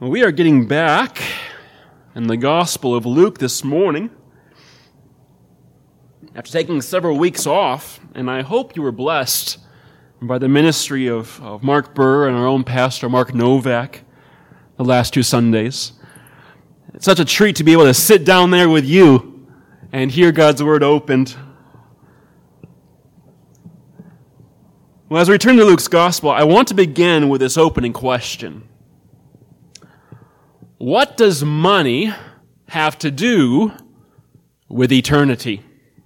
Well, we are getting back in the Gospel of Luke this morning after taking several weeks off, and I hope you were blessed by the ministry of Mark Burr and our own pastor, Mark Novak, the last two Sundays. It's such a treat to be able to sit down there with you and hear God's Word opened. Well, as we return to Luke's Gospel, I want to begin with this opening question. What does money have to do with eternity?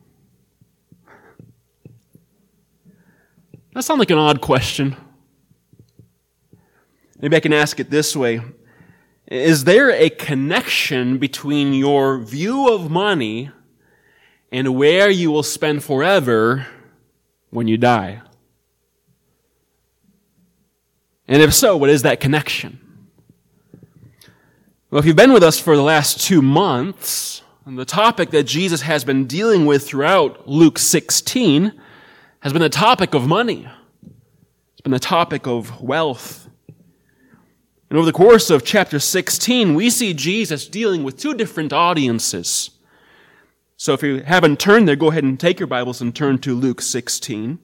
That sounds like an odd question. Maybe I can ask it this way. Is there a connection between your view of money and where you will spend forever when you die? And if so, what is that connection? Well, if you've been with us for the last 2 months, the topic that Jesus has been dealing with throughout Luke 16 has been the topic of money. It's been the topic of wealth. And over the course of chapter 16, we see Jesus dealing with two different audiences. So if you haven't turned there, go ahead and take your Bibles and turn to Luke 16.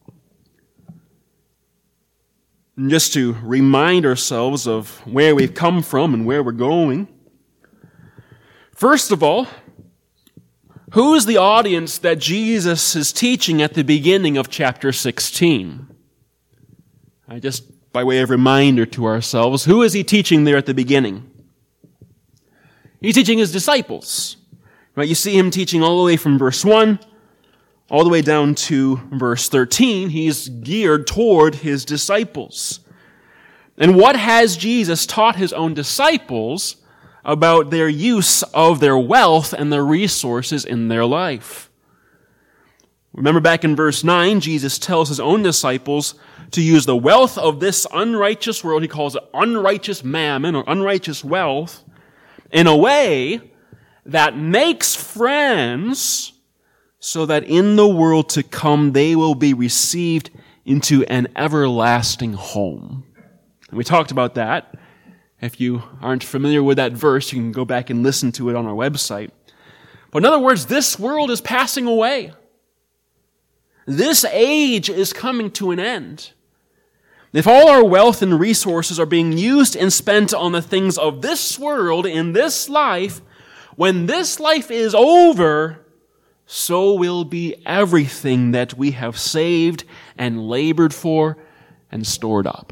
And just to remind ourselves of where we've come from and where we're going. First of all, who is the audience that Jesus is teaching at the beginning of chapter 16? Just by way of reminder to ourselves, who is he teaching there at the beginning? He's teaching his disciples. Right? You see him teaching all the way from verse 1 all the way down to verse 13, he's geared toward his disciples. And what has Jesus taught his own disciples about their use of their wealth and the resources in their life? Remember back in verse 9, Jesus tells his own disciples to use the wealth of this unrighteous world, he calls it unrighteous mammon or unrighteous wealth, in a way that makes friends so that in the world to come they will be received into an everlasting home. And we talked about that. If you aren't familiar with that verse, you can go back and listen to it on our website. But in other words, this world is passing away. This age is coming to an end. If all our wealth and resources are being used and spent on the things of this world in this life, when this life is over, so will be everything that we have saved and labored for and stored up.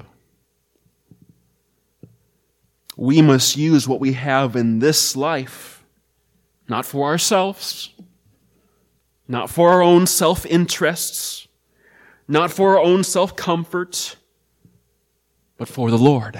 We must use what we have in this life, not for ourselves, not for our own self-interests, not for our own self-comfort, but for the Lord.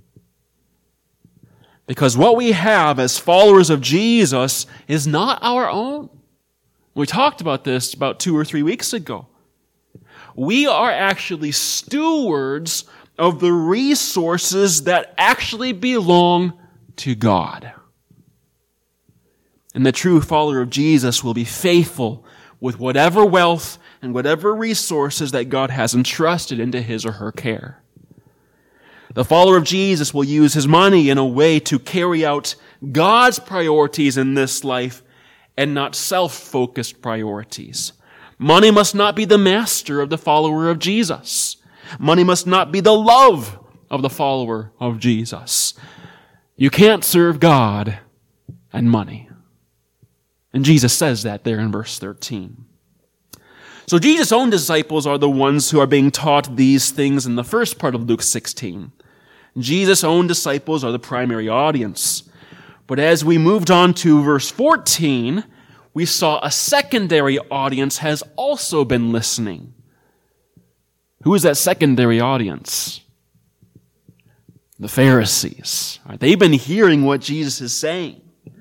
Because what we have as followers of Jesus is not our own. We talked about this about 2 or 3 weeks ago. We are actually stewards of the resources that actually belong to God. And the true follower of Jesus will be faithful with whatever wealth and whatever resources that God has entrusted into his or her care. The follower of Jesus will use his money in a way to carry out God's priorities in this life and not self-focused priorities. Money must not be the master of the follower of Jesus. Money must not be the love of the follower of Jesus. You can't serve God and money. And Jesus says that there in verse 13. So Jesus' own disciples are the ones who are being taught these things in the first part of Luke 16. Jesus' own disciples are the primary audience. But as we moved on to verse 14, we saw a secondary audience has also been listening. Who is that secondary audience? The Pharisees. They've been hearing what Jesus is saying.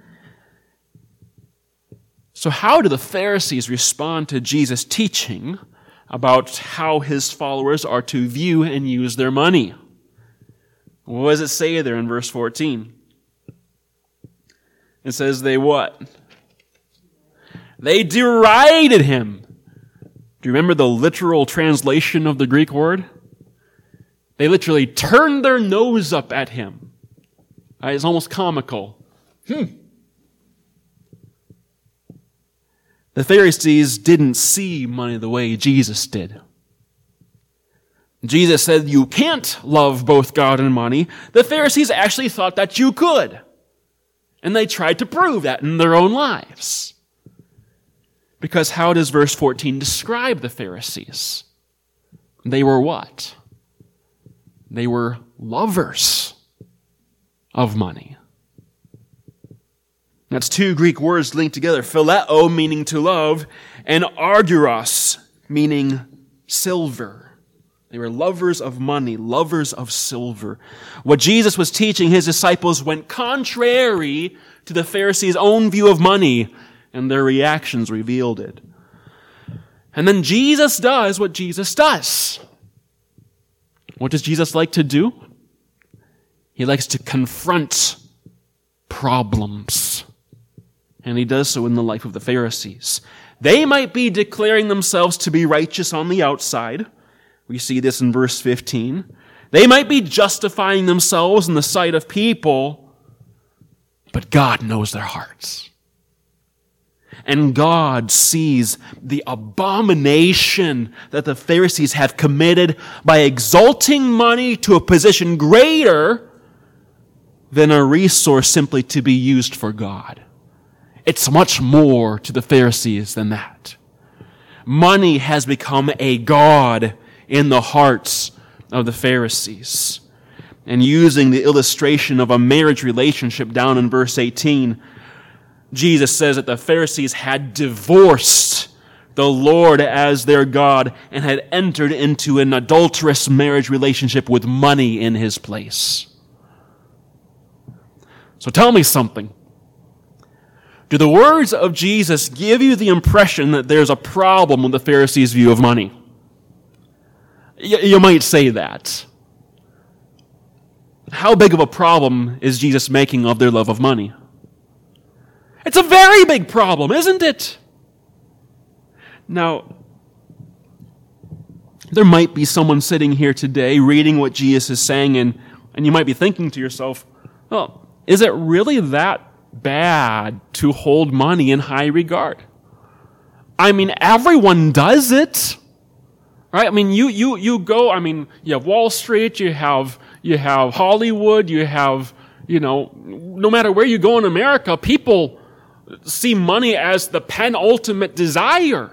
So how do the Pharisees respond to Jesus' teaching about how his followers are to view and use their money? What does it say there in verse 14? It says they what? They derided him. Do you remember the literal translation of the Greek word? They literally turned their nose up at him. It's almost comical. The Pharisees didn't see money the way Jesus did. Jesus said you can't love both God and money. The Pharisees actually thought that you could. And they tried to prove that in their own lives. Because how does verse 14 describe the Pharisees? They were what? They were lovers of money. That's two Greek words linked together. Phileo, meaning to love, and argyros, meaning silver. They were lovers of money, lovers of silver. What Jesus was teaching his disciples went contrary to the Pharisees' own view of money, and their reactions revealed it. And then Jesus does what Jesus does. What does Jesus like to do? He likes to confront problems. And he does so in the life of the Pharisees. They might be declaring themselves to be righteous on the outside. We see this in verse 15. They might be justifying themselves in the sight of people, but God knows their hearts. And God sees the abomination that the Pharisees have committed by exalting money to a position greater than a resource simply to be used for God. It's much more to the Pharisees than that. Money has become a god in the hearts of the Pharisees. And using the illustration of a marriage relationship down in verse 18, Jesus says that the Pharisees had divorced the Lord as their God and had entered into an adulterous marriage relationship with money in his place. So tell me something. Do the words of Jesus give you the impression that there's a problem with the Pharisees' view of money? You might say that. How big of a problem is Jesus making of their love of money? It's a very big problem, isn't it? Now, there might be someone sitting here today reading what Jesus is saying, and you might be thinking to yourself, well, is it really that bad to hold money in high regard? I mean, everyone does it. Right? I mean, you go, I mean, you have Wall Street, you have Hollywood, you have, no matter where you go in America, people see money as the penultimate desire.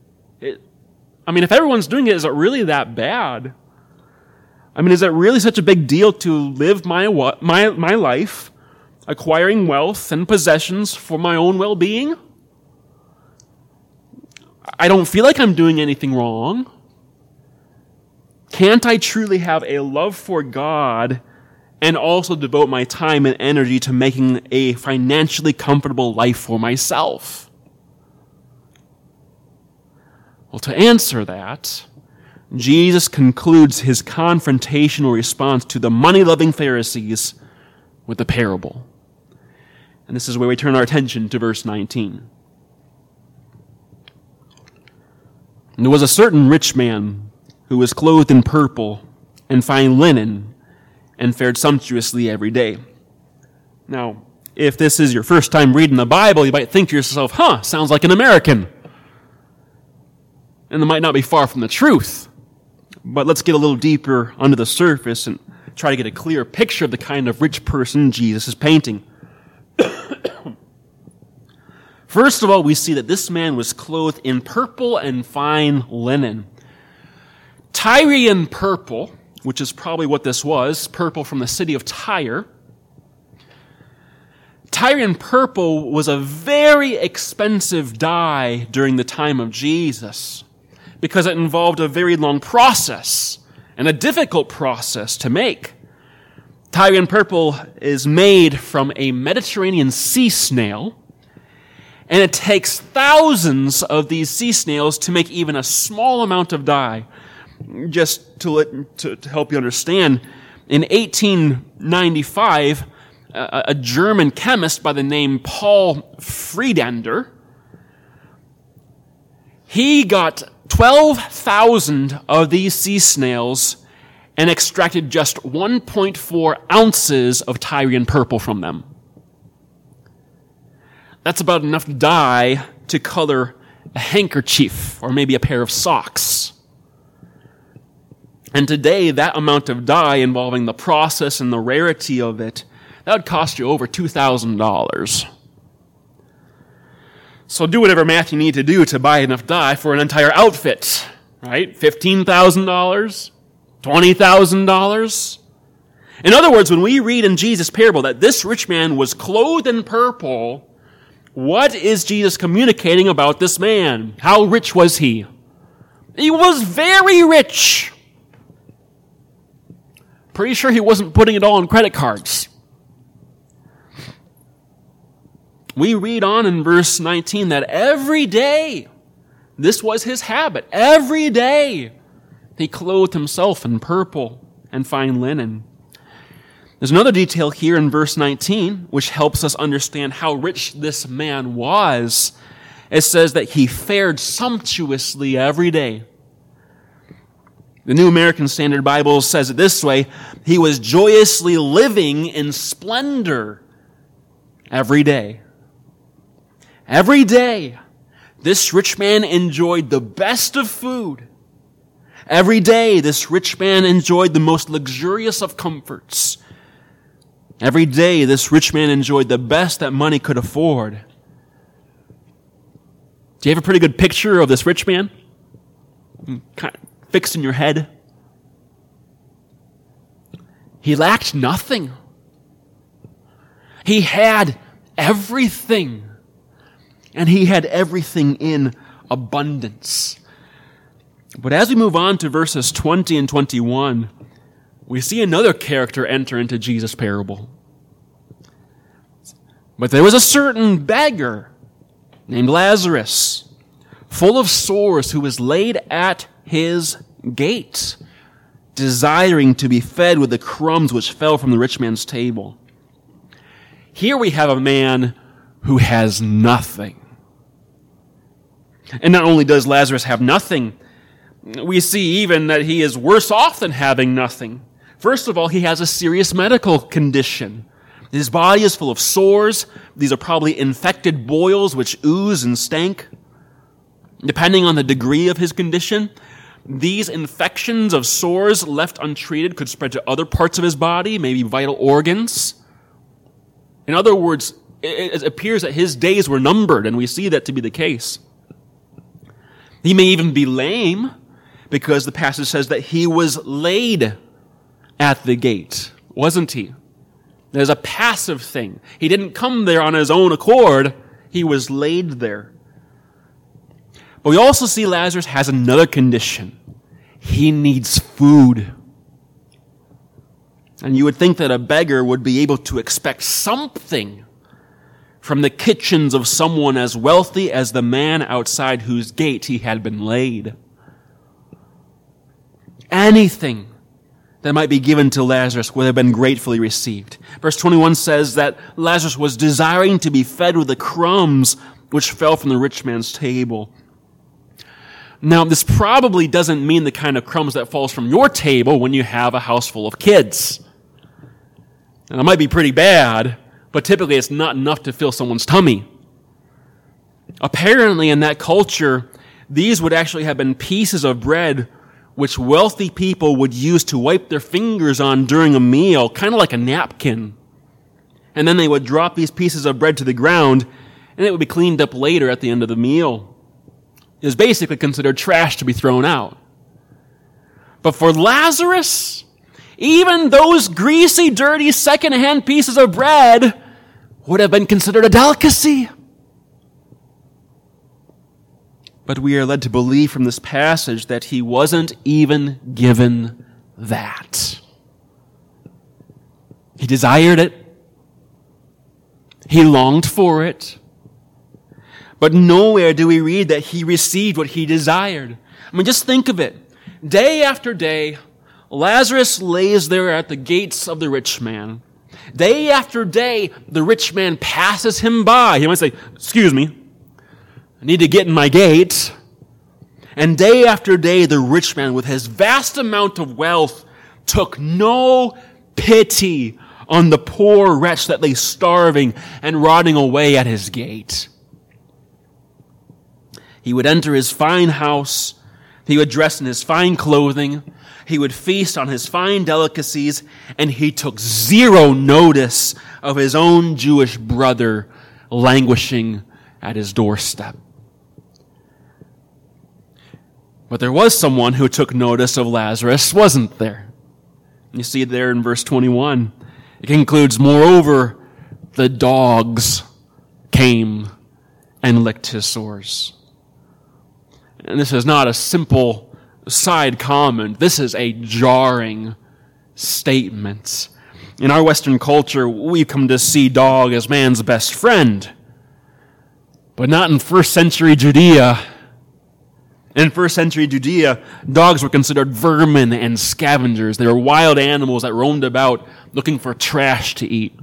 If everyone's doing it, is it really that bad? I mean, is it really such a big deal to live my life acquiring wealth and possessions for my own well-being? I don't feel like I'm doing anything wrong. Can't I truly have a love for God and also devote my time and energy to making a financially comfortable life for myself? Well, to answer that, Jesus concludes his confrontational response to the money-loving Pharisees with a parable. And this is where we turn our attention to verse 19. And there was a certain rich man who was clothed in purple and fine linen and fared sumptuously every day. Now, if this is your first time reading the Bible, you might think to yourself, sounds like an American. And it might not be far from the truth. But let's get a little deeper under the surface and try to get a clear picture of the kind of rich person Jesus is painting. First of all, we see that this man was clothed in purple and fine linen. Tyrian purple, which is probably what this was, purple from the city of Tyre. Tyrian purple was a very expensive dye during the time of Jesus because it involved a very long process and a difficult process to make. Tyrian purple is made from a Mediterranean sea snail, and it takes thousands of these sea snails to make even a small amount of dye. Just to help you understand, in 1895, a German chemist by the name Paul Friedlander, he got 12,000 of these sea snails and extracted just 1.4 ounces of Tyrian purple from them. That's about enough dye to color a handkerchief or maybe a pair of socks. And today, that amount of dye involving the process and the rarity of it, that would cost you over $2,000. So do whatever math you need to do to buy enough dye for an entire outfit, right? $15,000? $20,000? In other words, when we read in Jesus' parable that this rich man was clothed in purple, what is Jesus communicating about this man? How rich was he? He was very rich. Pretty sure he wasn't putting it all on credit cards. We read on in verse 19 that every day, this was his habit. Every day, he clothed himself in purple and fine linen. There's another detail here in verse 19, which helps us understand how rich this man was. It says that he fared sumptuously every day. The New American Standard Bible says it this way: he was joyously living in splendor every day. Every day, this rich man enjoyed the best of food. Every day, this rich man enjoyed the most luxurious of comforts. Every day, this rich man enjoyed the best that money could afford. Do you have a pretty good picture of this rich man? Kind of fixed in your head? He lacked nothing. He had everything. And he had everything in abundance. But as we move on to verses 20 and 21, we see another character enter into Jesus' parable. But there was a certain beggar named Lazarus, full of sores, who was laid at his gate, desiring to be fed with the crumbs which fell from the rich man's table. Here we have a man who has nothing. And not only does Lazarus have nothing, we see even that he is worse off than having nothing. First of all, he has a serious medical condition. His body is full of sores. These are probably infected boils which ooze and stank. Depending on the degree of his condition, these infections of sores left untreated could spread to other parts of his body, maybe vital organs. In other words, it appears that his days were numbered, and we see that to be the case. He may even be lame, because the passage says that he was laid at the gate, wasn't he? There's a passive thing. He didn't come there on his own accord. He was laid there. But we also see Lazarus has another condition. He needs food. And you would think that a beggar would be able to expect something from the kitchens of someone as wealthy as the man outside whose gate he had been laid. Anything that might be given to Lazarus would have been gratefully received. Verse 21 says that Lazarus was desiring to be fed with the crumbs which fell from the rich man's table. Now, this probably doesn't mean the kind of crumbs that falls from your table when you have a house full of kids. And it might be pretty bad, but typically it's not enough to fill someone's tummy. Apparently, in that culture, these would actually have been pieces of bread which wealthy people would use to wipe their fingers on during a meal, kind of like a napkin. And then they would drop these pieces of bread to the ground, and it would be cleaned up later at the end of the meal. It was basically considered trash to be thrown out. But for Lazarus, even those greasy, dirty, second-hand pieces of bread would have been considered a delicacy. But we are led to believe from this passage that he wasn't even given that. He desired it. He longed for it. But nowhere do we read that he received what he desired. I mean, just think of it. Day after day, Lazarus lays there at the gates of the rich man. Day after day, the rich man passes him by. He might say, "Excuse me, I need to get in my gate." And day after day, the rich man, with his vast amount of wealth, took no pity on the poor wretch that lay starving and rotting away at his gate. He would enter his fine house. He would dress in his fine clothing. He would feast on his fine delicacies, and he took zero notice of his own Jewish brother languishing at his doorstep. But there was someone who took notice of Lazarus, wasn't there? You see it there in verse 21. It concludes, moreover, the dogs came and licked his sores. And this is not a simple side comment. This is a jarring statement. In our Western culture, we come to see dog as man's best friend. But not in first century Judea. In first century Judea, dogs were considered vermin and scavengers. They were wild animals that roamed about looking for trash to eat.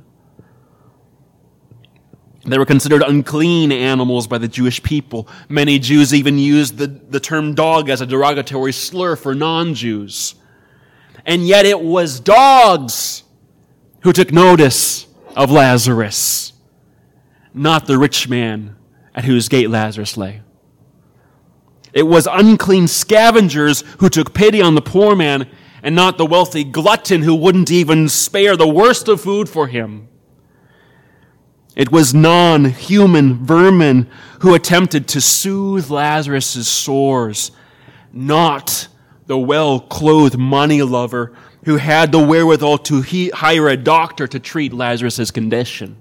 They were considered unclean animals by the Jewish people. Many Jews even used the term dog as a derogatory slur for non-Jews. And yet it was dogs who took notice of Lazarus, not the rich man at whose gate Lazarus lay. It was unclean scavengers who took pity on the poor man, and not the wealthy glutton who wouldn't even spare the worst of food for him. It was non-human vermin who attempted to soothe Lazarus' sores, not the well-clothed money lover who had the wherewithal to hire a doctor to treat Lazarus' condition.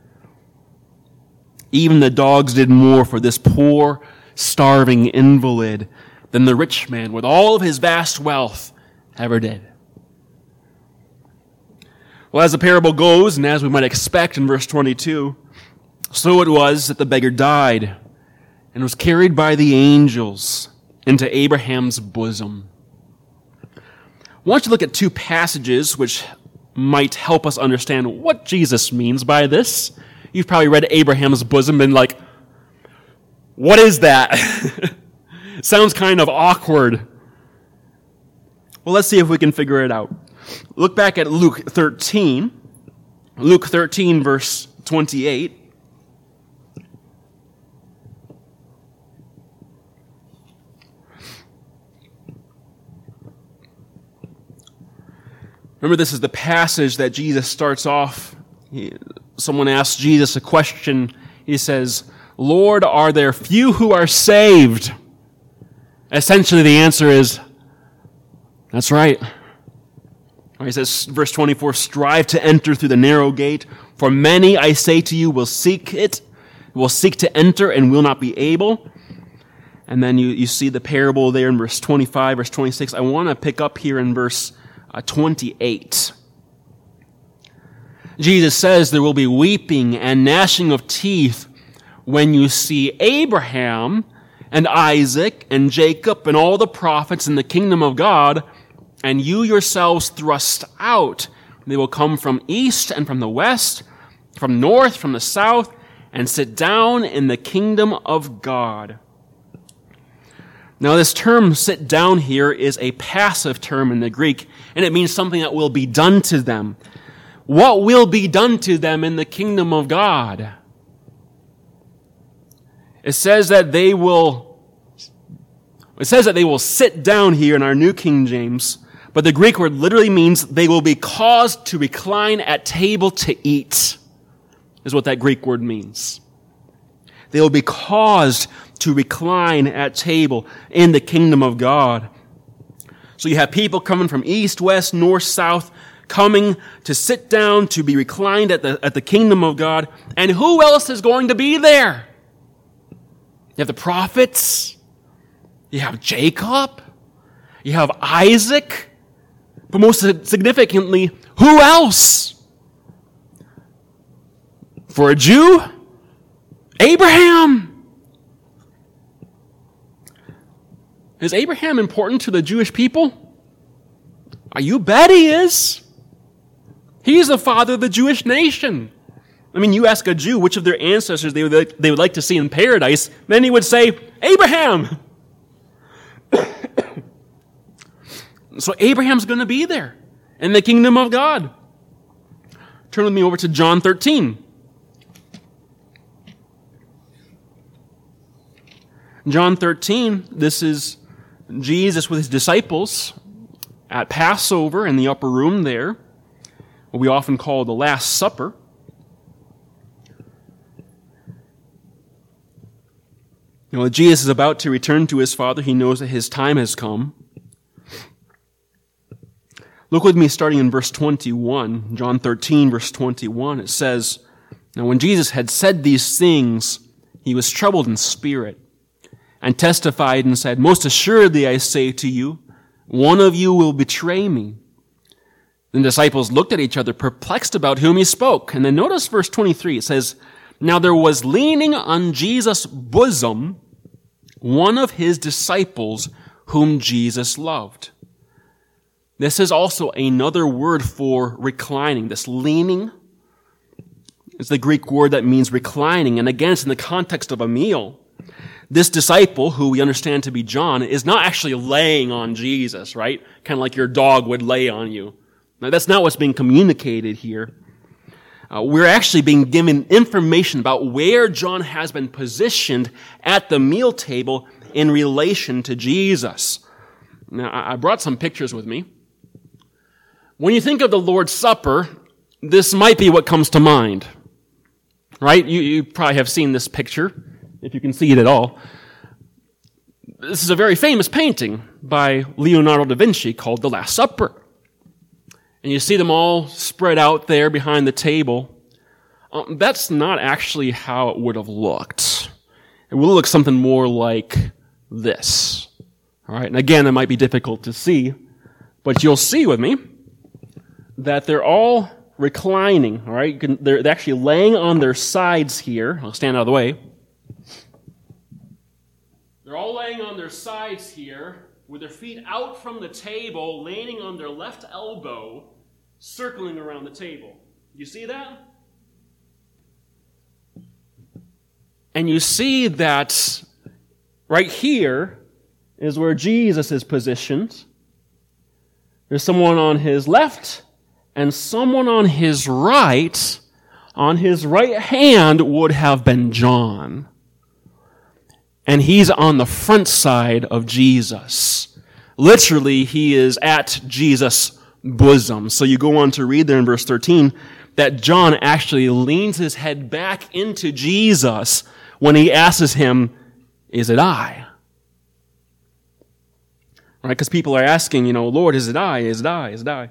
Even the dogs did more for this poor, starving invalid than the rich man with all of his vast wealth ever did. Well, as the parable goes, and as we might expect in verse 22, so it was that the beggar died and was carried by the angels into Abraham's bosom. I want you to look at two passages which might help us understand what Jesus means by this. You've probably read Abraham's bosom and been like, what is that? Sounds kind of awkward. Well, let's see if we can figure it out. Look back at Luke 13. Luke 13, verse 28. Remember, this is the passage that Jesus starts off. Someone asks Jesus a question. He says, Lord, are there few who are saved? Essentially, the answer is, that's right. He says, verse 24, strive to enter through the narrow gate, for many, I say to you, will seek to enter and will not be able. And then you see the parable there in verse 25, verse 26. I want to pick up here in verse 28. Jesus says there will be weeping and gnashing of teeth when you see Abraham and Isaac and Jacob and all the prophets in the kingdom of God, and you yourselves thrust out. They will come from east and from the west, from north, from the south, and sit down in the kingdom of God. Now, this term sit down here is a passive term in the Greek, and it means something that will be done to them. What will be done to them in the kingdom of God? It says that they will sit down here in our New King James, but the Greek word literally means they will be caused to recline at table to eat, is what that Greek word means. They will be caused to recline at table in the kingdom of God. So you have people coming from east, west, north, south, coming to sit down, to be reclined at the kingdom of God. And who else is going to be there? You have the prophets. You have Jacob. You have Isaac. But most significantly, who else? For a Jew, Abraham. Is Abraham important to the Jewish people? You bet he is. He's the father of the Jewish nation. I mean, you ask a Jew which of their ancestors they would like to see in paradise, then he would say, Abraham. So Abraham's going to be there. in the kingdom of God. Turn with me over to John 13. John 13, this is Jesus with his disciples at Passover in the upper room there, what we often call the Last Supper. Jesus is about to return to his Father. He knows that his time has come. Look with me starting in verse 21, John 13, verse 21. It says, "Now when Jesus had said these things, he was troubled in spirit and testified and said, 'Most assuredly I say to you, one of you will betray me.' The disciples looked at each other, perplexed about whom he spoke. And then notice verse 23. It says, 'Now there was leaning on Jesus' bosom one of his disciples whom Jesus loved.'" This is also another word for reclining. This leaning is the Greek word that means reclining. And again, it's in the context of a meal. This disciple, who we understand to be John, is not actually laying on Jesus, right? Kind of like your dog would lay on you. Now, that's not what's being communicated here. We're actually being given information about where John has been positioned at the meal table in relation to Jesus. Now, I brought some pictures with me. When you think of the Lord's Supper, this might be what comes to mind, right? You probably have seen this picture, if you can see it at all. This is a very famous painting by Leonardo da Vinci called The Last Supper. And you see them all spread out there behind the table. That's not actually how it would have looked. It would look something more like this. All right, and again, it might be difficult to see, but you'll see with me that they're all reclining, all right? They're actually laying on their sides here. I'll stand out of the way. They're all laying on their sides here with their feet out from the table, leaning on their left elbow, circling around the table. You see that? And you see that right here is where Jesus is positioned. There's someone on his left and someone on his right. On his right hand would have been John. And he's on the front side of Jesus. Literally, he is at Jesus' bosom. So you go on to read there in verse 13 that John actually leans his head back into Jesus when he asks him, "Is it I?" Right? Because people are asking, "Lord, is it I? Is it I? Is it I?"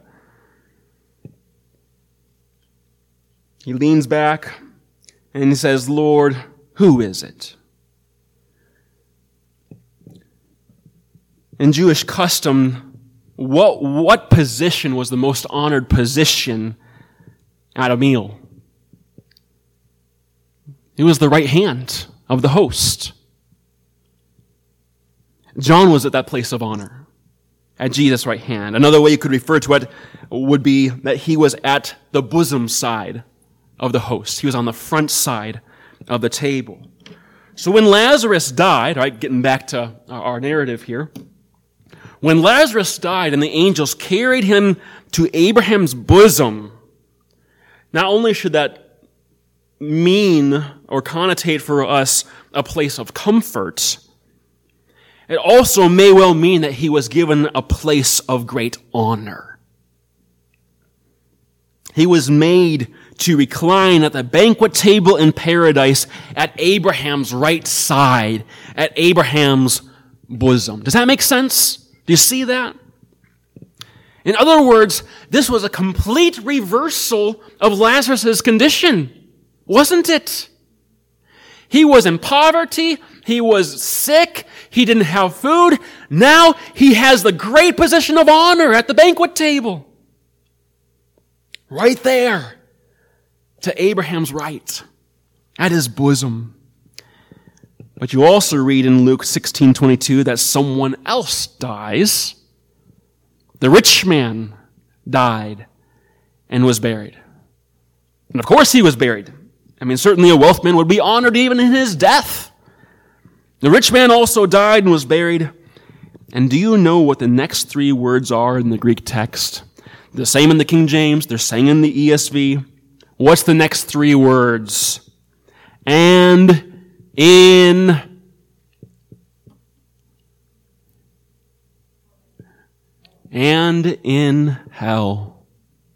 He leans back and he says, "Lord, who is it?" In Jewish custom, what position was the most honored position at a meal? It was the right hand of the host. John was at that place of honor, at Jesus' right hand. Another way you could refer to it would be that he was at the bosom side of the host. He was on the front side of the table. So when Lazarus died, right, getting back to our narrative here, when Lazarus died and the angels carried him to Abraham's bosom, not only should that mean or connotate for us a place of comfort, it also may well mean that he was given a place of great honor. He was made to recline at the banquet table in paradise at Abraham's right side, at Abraham's bosom. Does that make sense? Do you see that? In other words, this was a complete reversal of Lazarus' condition, wasn't it? He was in poverty, he was sick, he didn't have food. Now he has the great position of honor at the banquet table. Right there, to Abraham's right, at his bosom. But you also read in Luke 16:22 that someone else dies. The rich man died and was buried. And of course he was buried. Certainly a wealthy man would be honored even in his death. The rich man also died and was buried. And do you know what the next three words are in the Greek text? The same in the King James, they're saying in the ESV. What's the next three words? And in hell.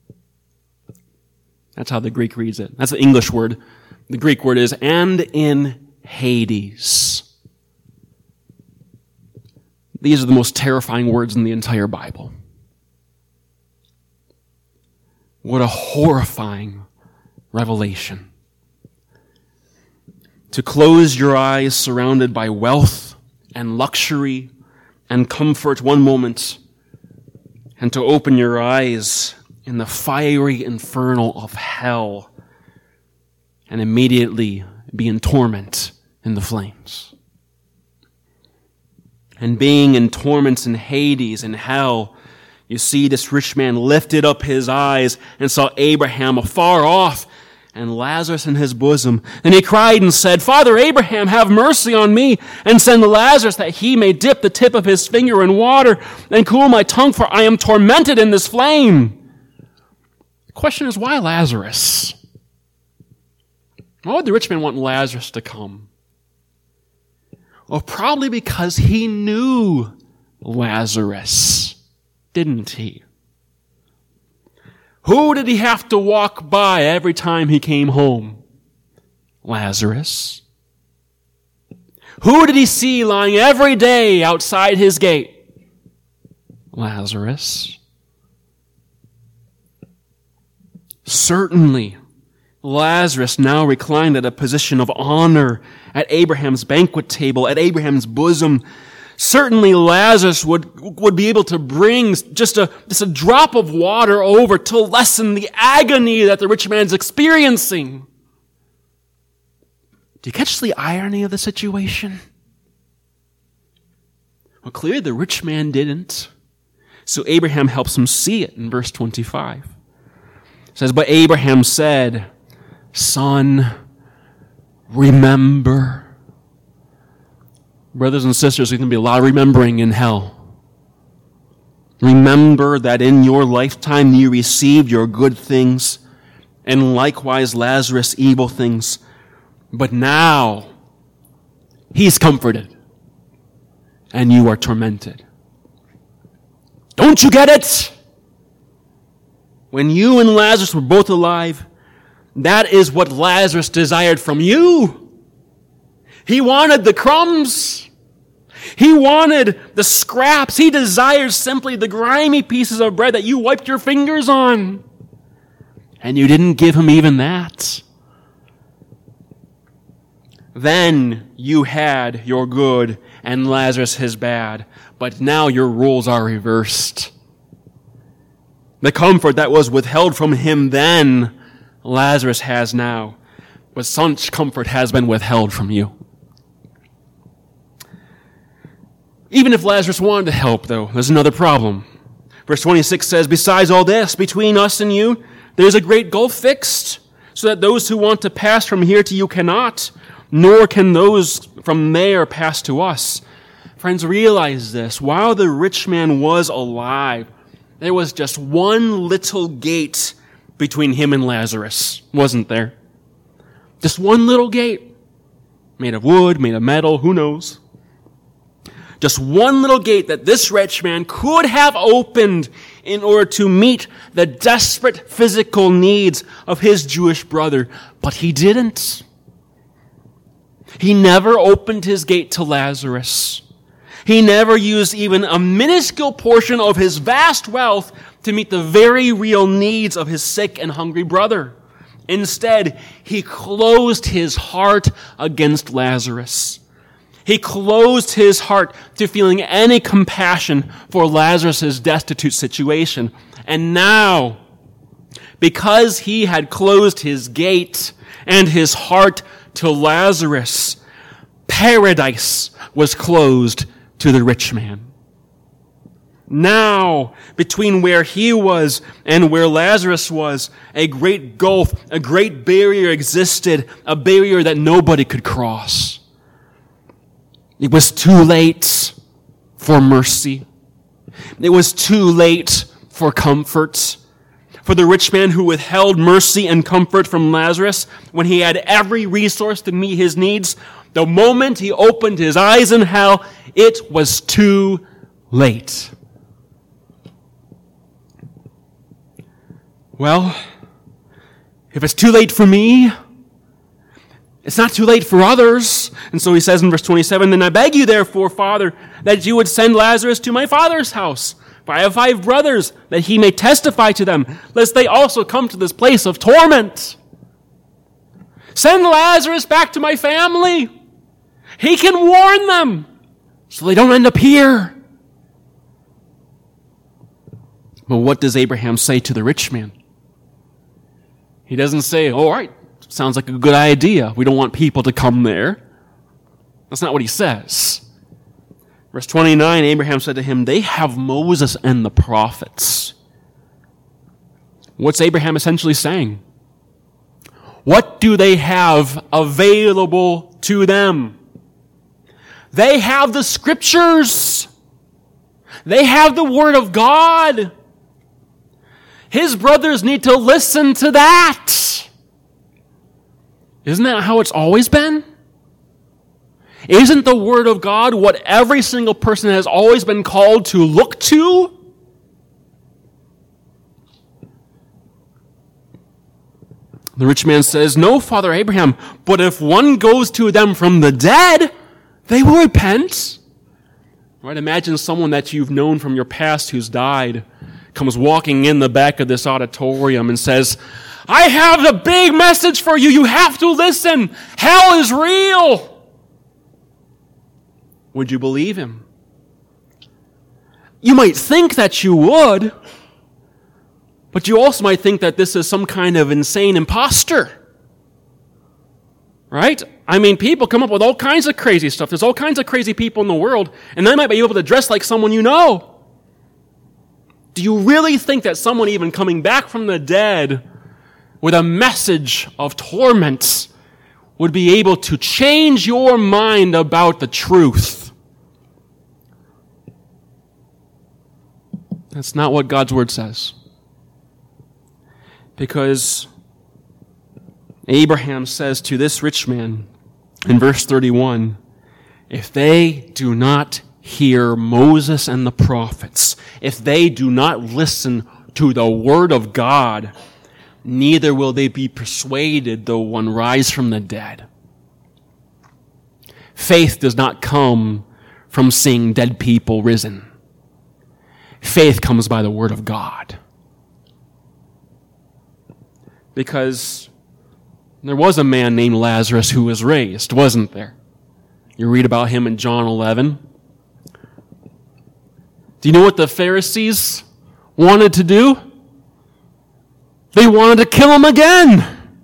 That's how the Greek reads it. That's the English word. The Greek word is and in Hades. These are the most terrifying words in the entire Bible. What a horrifying revelation. To close your eyes surrounded by wealth and luxury and comfort one moment, and to open your eyes in the fiery inferno of hell and immediately be in torment in the flames. And being in torments in Hades, in hell, you see this rich man lifted up his eyes and saw Abraham afar off and Lazarus in his bosom. And he cried and said, Father Abraham, have mercy on me and send Lazarus that he may dip the tip of his finger in water and cool my tongue, for I am tormented in this flame. The question is, why Lazarus? Why would the rich man want Lazarus to come? Well, probably because he knew Lazarus, didn't he? Who did he have to walk by every time he came home? Lazarus. Who did he see lying every day outside his gate? Lazarus. Certainly, Lazarus now reclined at a position of honor at Abraham's banquet table, at Abraham's bosom. Certainly Lazarus would be able to bring just a drop of water over to lessen the agony that the rich man's experiencing. Do you catch the irony of the situation? Well, clearly the rich man didn't. So Abraham helps him see it in verse 25. It says, but Abraham said, Son, remember. Brothers and sisters, there's going to be a lot of remembering in hell. Remember that in your lifetime you received your good things, and likewise Lazarus evil things. But now he's comforted, and you are tormented. Don't you get it? When you and Lazarus were both alive, that is what Lazarus desired from you. He wanted the crumbs. He wanted the scraps. He desired simply the grimy pieces of bread that you wiped your fingers on. And you didn't give him even that. Then you had your good and Lazarus his bad. But now your roles are reversed. The comfort that was withheld from him then, Lazarus has now. But such comfort has been withheld from you. Even if Lazarus wanted to help, though, there's another problem. Verse 26 says, besides all this, between us and you, there's a great gulf fixed, so that those who want to pass from here to you cannot, nor can those from there pass to us. Friends, realize this. While the rich man was alive, there was just one little gate between him and Lazarus, wasn't there? Just one little gate. Made of wood, made of metal, who knows? Just one little gate that this rich man could have opened in order to meet the desperate physical needs of his Jewish brother. But he didn't. He never opened his gate to Lazarus. He never used even a minuscule portion of his vast wealth to meet the very real needs of his sick and hungry brother. Instead, he closed his heart against Lazarus. He closed his heart to feeling any compassion for Lazarus' destitute situation. And now, because he had closed his gate and his heart to Lazarus, paradise was closed to the rich man. Now, between where he was and where Lazarus was, a great gulf, a great barrier existed, a barrier that nobody could cross. It was too late for mercy. It was too late for comfort. for the rich man who withheld mercy and comfort from Lazarus when he had every resource to meet his needs? The moment he opened his eyes in hell, it was too late. Well, if it's too late for me, it's not too late for others. And so he says in verse 27, "Then I beg you therefore, Father, that you would send Lazarus to my father's house. For I have 5 brothers, that he may testify to them, lest they also come to this place of torment. Send Lazarus back to my family. He can warn them, so they don't end up here." But what does Abraham say to the rich man? He doesn't say, "All right, sounds like a good idea. We don't want people to come there." That's not what he says. Verse 29, Abraham said to him, "They have Moses and the prophets." What's Abraham essentially saying? What do they have available to them? They have the scriptures. They have the word of God. His brothers need to listen to that. Isn't that how it's always been? Isn't the word of God what every single person has always been called to look to? The rich man says, "No, Father Abraham, but if one goes to them from the dead, they will repent." Right? Imagine someone that you've known from your past who's died comes walking in the back of this auditorium and says, "I have a big message for you. You have to listen. Hell is real." Would you believe him? You might think that you would, but you also might think that this is some kind of insane imposter. Right? I mean, people come up with all kinds of crazy stuff. There's all kinds of crazy people in the world, and they might be able to dress like someone you know. Do you really think that someone even coming back from the dead with a message of torment would be able to change your mind about the truth? That's not what God's word says. Because Abraham says to this rich man in verse 31, if they do not hear Moses and the prophets, if they do not listen to the word of God, neither will they be persuaded though one rise from the dead. Faith does not come from seeing dead people risen. Faith comes by the word of God. Because there was a man named Lazarus who was raised, wasn't there? You read about him in John 11. Do you know what the Pharisees wanted to do? They wanted to kill him again.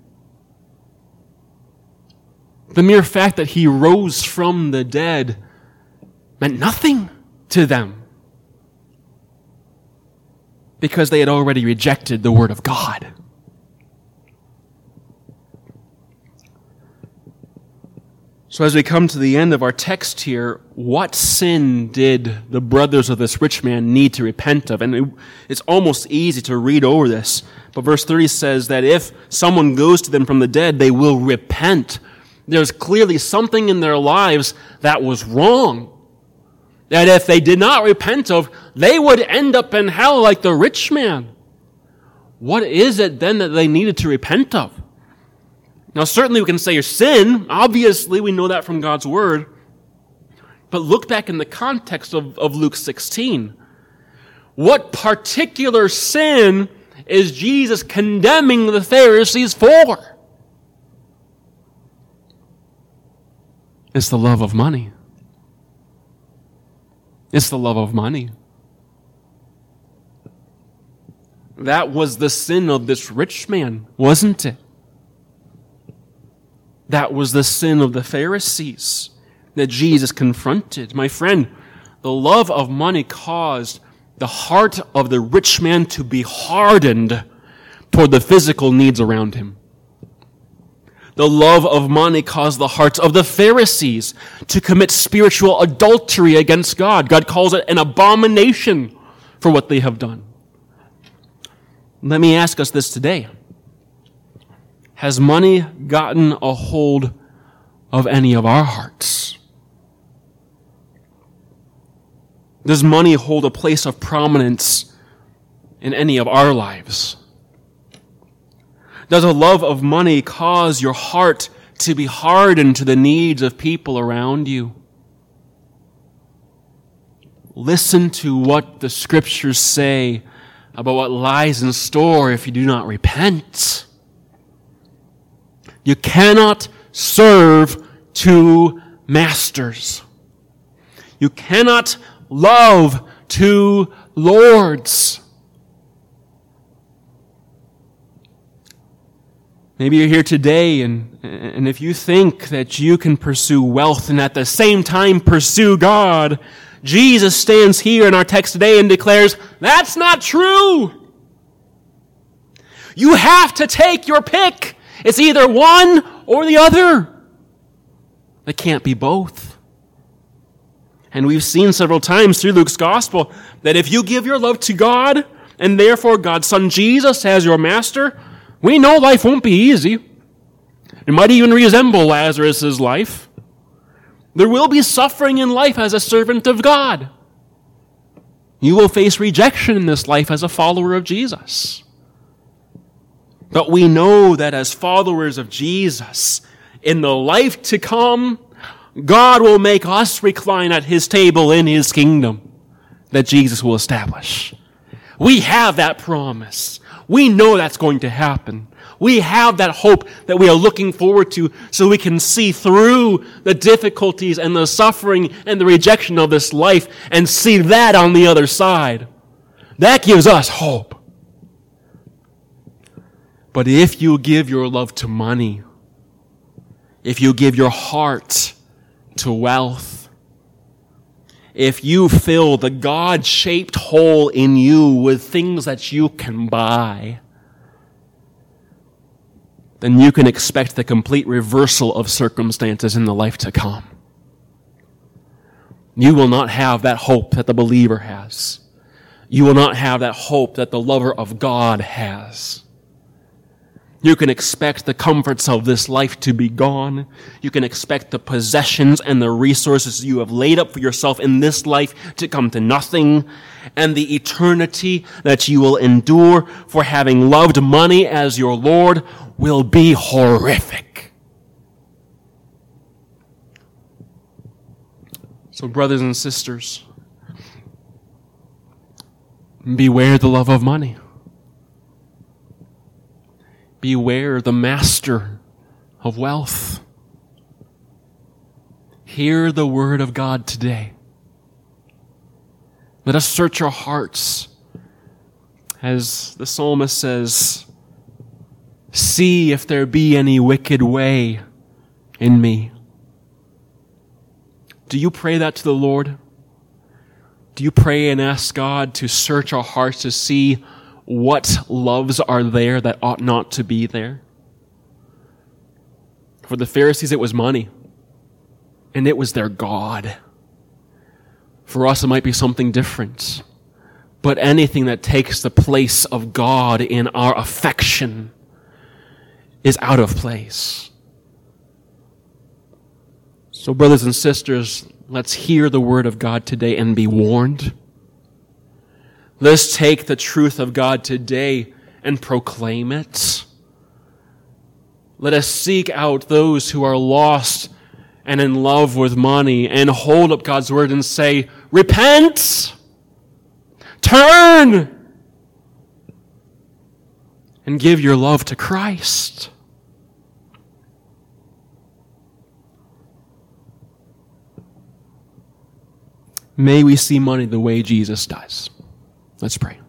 The mere fact that he rose from the dead meant nothing to them, because they had already rejected the word of God. So as we come to the end of our text here, what sin did the brothers of this rich man need to repent of? And it's almost easy to read over this. But verse 30 says that if someone goes to them from the dead, they will repent. There's clearly something in their lives that was wrong, that if they did not repent of, they would end up in hell like the rich man. What is it then that they needed to repent of? Now, certainly we can say your sin. Obviously, we know that from God's word. But look back in the context of Luke 16. What particular sin is Jesus condemning the Pharisees for? It's the love of money. It's the love of money. That was the sin of this rich man, wasn't it? That was the sin of the Pharisees that Jesus confronted. My friend, the love of money caused the heart of the rich man to be hardened toward the physical needs around him. The love of money caused the hearts of the Pharisees to commit spiritual adultery against God. God calls it an abomination for what they have done. Let me ask us this today. Has money gotten a hold of any of our hearts? Does money hold a place of prominence in any of our lives? Does a love of money cause your heart to be hardened to the needs of people around you? Listen to what the Scriptures say about what lies in store if you do not repent. You cannot serve two masters. You cannot love two lords. Maybe you're here today, and if you think that you can pursue wealth and at the same time pursue God, Jesus stands here in our text today and declares, that's not true. You have to take your pick. It's either one or the other. It can't be both. And we've seen several times through Luke's gospel that if you give your love to God, and therefore God's Son Jesus as your master, we know life won't be easy. It might even resemble Lazarus' life. There will be suffering in life as a servant of God. You will face rejection in this life as a follower of Jesus. But we know that as followers of Jesus, in the life to come, God will make us recline at His table in His kingdom that Jesus will establish. We have that promise. We know that's going to happen. We have that hope that we are looking forward to so we can see through the difficulties and the suffering and the rejection of this life and see that on the other side. That gives us hope. But if you give your love to money, if you give your heart to wealth, if you fill the God-shaped hole in you with things that you can buy, then you can expect the complete reversal of circumstances in the life to come. You will not have that hope that the believer has. You will not have that hope that the lover of God has. You can expect the comforts of this life to be gone. You can expect the possessions and the resources you have laid up for yourself in this life to come to nothing. And the eternity that you will endure for having loved money as your Lord will be horrific. So, brothers and sisters, beware the love of money. Beware the master of wealth. Hear the word of God today. Let us search our hearts. As the psalmist says, see if there be any wicked way in me. Do you pray that to the Lord? Do you pray and ask God to search our hearts to see what loves are there that ought not to be there? For the Pharisees, it was money, and it was their God. For us, it might be something different. But anything that takes the place of God in our affection is out of place. So, brothers and sisters, let's hear the word of God today and be warned. Let's take the truth of God today and proclaim it. Let us seek out those who are lost and in love with money and hold up God's word and say, repent! Turn! And give your love to Christ. May we see money the way Jesus does. Let's pray.